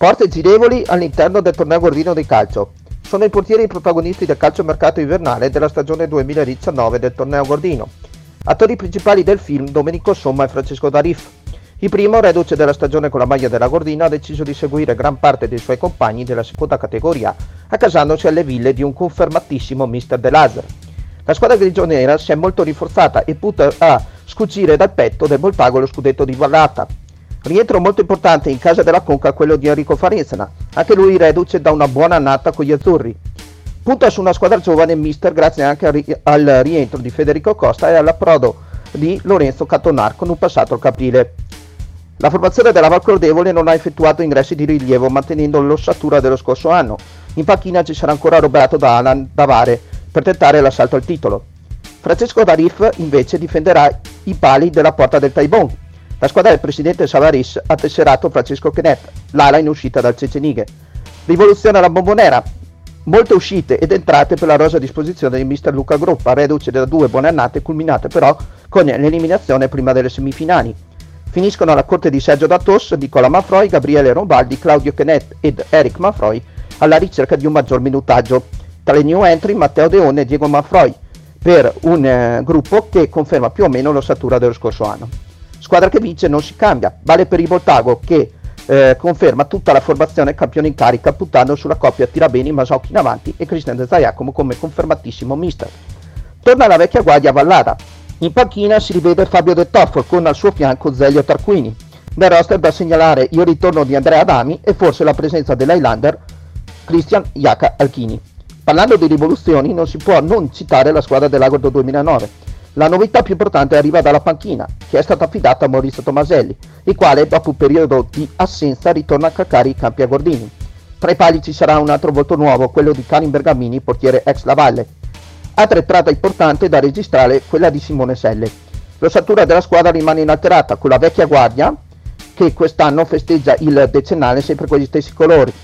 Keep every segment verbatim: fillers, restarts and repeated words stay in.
Porte girevoli all'interno del torneo Gordino di calcio. Sono i portieri protagonisti del calciomercato invernale della stagione duemiladiciannove del torneo Gordino. Attori principali del film Domenico Somma e Francesco D'Arif. Il primo, reduce della stagione con la maglia della Gordino, ha deciso di seguire gran parte dei suoi compagni della seconda categoria, accasandosi alle ville di un confermatissimo mister De Laser. La squadra grigionera si è molto rinforzata e punta a scucire dal petto del Volpago lo scudetto di Vallata. Rientro molto importante in casa della Conca quello di Enrico Farensana, anche lui reduce da una buona annata con gli azzurri. Punta su una squadra giovane mister grazie anche al, ri- al rientro di Federico Costa e all'approdo di Lorenzo Catonar con un passato al caprile. La formazione della Valcordevole non ha effettuato ingressi di rilievo mantenendo l'ossatura dello scorso anno. In panchina ci sarà ancora Roberto da Alan Davare per tentare l'assalto al titolo. Francesco D'Arif invece difenderà i pali della porta del Taibon. La squadra del presidente Savaris ha tesserato Francesco Chenet, l'ala in uscita dal Cecenighe. Rivoluzione alla Bombonera. Molte uscite ed entrate per la rosa a disposizione di mister Luca Groppa, reduce da due buone annate culminate però con l'eliminazione prima delle semifinali. Finiscono alla corte di Sergio Datos, Nicola Manfroi, Gabriele Rombaldi, Claudio Chenet ed Eric Manfroi alla ricerca di un maggior minutaggio. Tra le new entry Matteo Deone e Diego Manfroi per un eh, gruppo che conferma più o meno l'ossatura dello scorso anno. Squadra che vince non si cambia, vale per il Voltago che eh, conferma tutta la formazione campione in carica puntando sulla coppia Tirabeni, Masocchi in avanti e Cristian De Zaiacomo come confermatissimo mister. Torna la vecchia guardia a Vallada. In panchina si rivede Fabio De Toffo con al suo fianco Zelio Tarquini. Nel roster da segnalare il ritorno di Andrea Adami e forse la presenza dell'Highlander Christian Iaca Alchini. Parlando di rivoluzioni non si può non citare la squadra dell'Agordo duemilanove. La novità più importante arriva dalla panchina, che è stata affidata a Maurizio Tomaselli, il quale dopo un periodo di assenza ritorna a calcare i campi agordini. Tra i pali ci sarà un altro volto nuovo, quello di Karin Bergamini, portiere ex Lavalle. Altra entrata importante da registrare quella di Simone Selle. L'ossatura della squadra rimane inalterata, con la vecchia guardia che quest'anno festeggia il decennale sempre con gli stessi colori.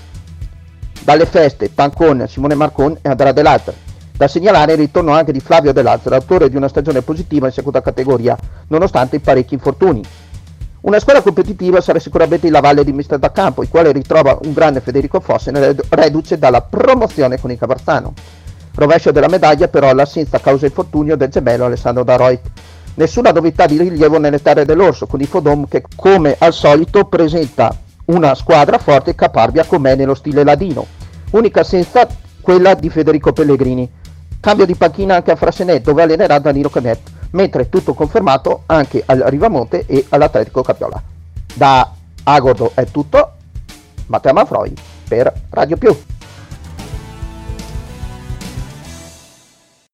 Dalle feste, Pancon, Simone Marcon e Andrea De Laser. Da segnalare il ritorno anche di Flavio De Lazzaro, autore di una stagione positiva in seconda categoria, nonostante i parecchi infortuni. Una squadra competitiva sarà sicuramente il Lavalle di mister Da Campo, il quale ritrova un grande Federico Fossen, reduce dalla promozione con il Cavarzano. Rovescio della medaglia però l'assenza a causa infortunio del gemello Alessandro Daroit. Nessuna novità di rilievo nelle terre dell'Orso, con il Fodom che come al solito presenta una squadra forte e caparbia com'è nello stile ladino. Unica assenza quella di Federico Pellegrini. Cambio di panchina anche a Frassenet, dove allenerà Danilo Canet, mentre tutto confermato anche al Rivamonte e all'Atletico Capiola. Da Agordo è tutto, Matteo Manfroi per Radio Più.